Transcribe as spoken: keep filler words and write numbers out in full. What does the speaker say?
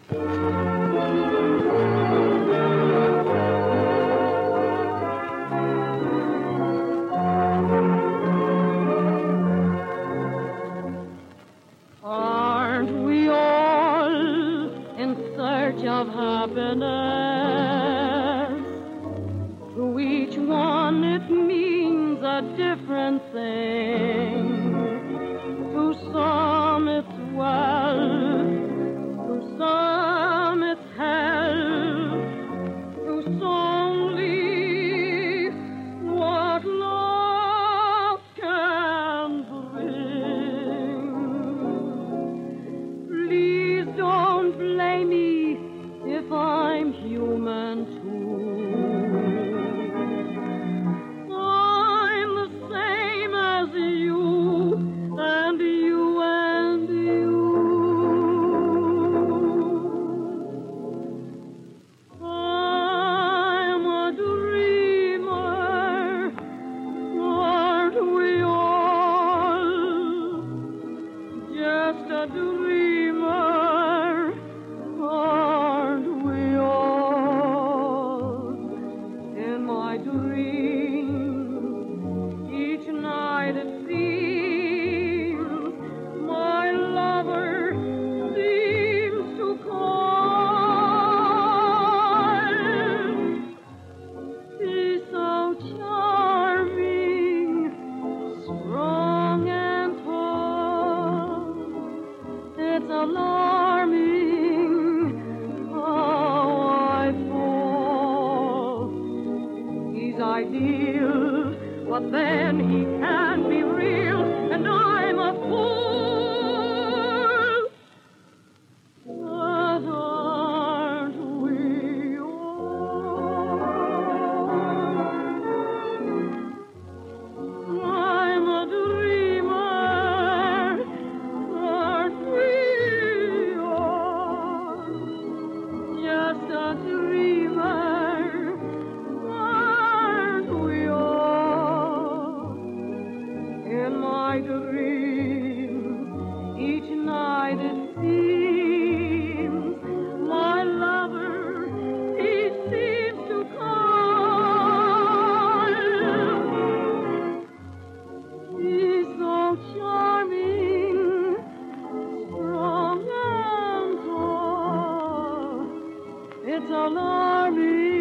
Aren't we all in search of happiness? To each one it means a different thing. To some it's well, to some it's hell, to some only what love can bring. Please don't blame me if I'm human too. I'm the same as you, and you and you. I'm a dreamer, aren't we all? Just a dreamer, aren't we all? In my dreams, each night it seems my lover seems to call. He's so charming, strong and tall. It's alarming how I fall. He's ideal, but then he can't be real, and I'm a fool. But aren't we all? I'm a dreamer, aren't we all? Just a dreamer, aren't we all? In my dreams, each night it seems my lover, he seems to call. He's so charming, strong and tall. It's alarming